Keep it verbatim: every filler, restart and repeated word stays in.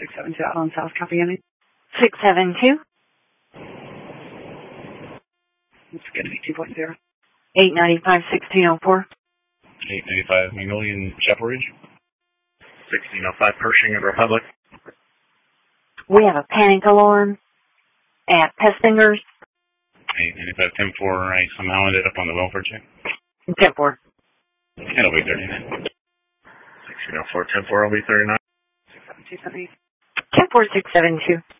six seven two out on South, copy any? six seven two. It's going to be two point zero. eight ninety-five, sixteen oh four. eight ninety-five, Mangolian Chapel Ridge. sixteen oh five, Pershing of Republic. We have a panic alarm at Pestinger's. eight ninety-five, ten four, I somehow ended up on the welfare check. ten four. It'll be thirty-nine. sixteen oh four, ten four will be thirty-nine. six seven two seven eight. ten four, six seven two.